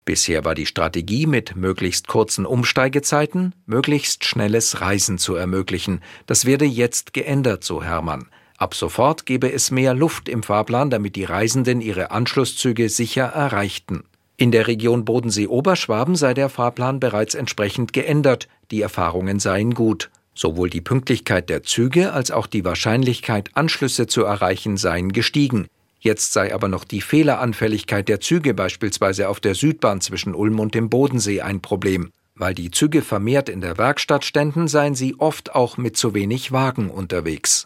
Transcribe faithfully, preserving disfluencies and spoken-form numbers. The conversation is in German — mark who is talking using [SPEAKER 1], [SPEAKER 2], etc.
[SPEAKER 1] Bisher war die Strategie, mit möglichst kurzen Umsteigezeiten möglichst schnelles Reisen zu ermöglichen. Das werde jetzt geändert, so Herrmann. Ab sofort gebe es mehr Luft im Fahrplan, damit die Reisenden ihre Anschlusszüge sicher erreichten. In der Region Bodensee-Oberschwaben sei der Fahrplan bereits entsprechend geändert. Die Erfahrungen seien gut. Sowohl die Pünktlichkeit der Züge als auch die Wahrscheinlichkeit, Anschlüsse zu erreichen, seien gestiegen. Jetzt sei aber noch die Fehleranfälligkeit der Züge beispielsweise auf der Südbahn zwischen Ulm und dem Bodensee ein Problem. Weil die Züge vermehrt in der Werkstatt ständen, seien sie oft auch mit zu wenig Wagen unterwegs.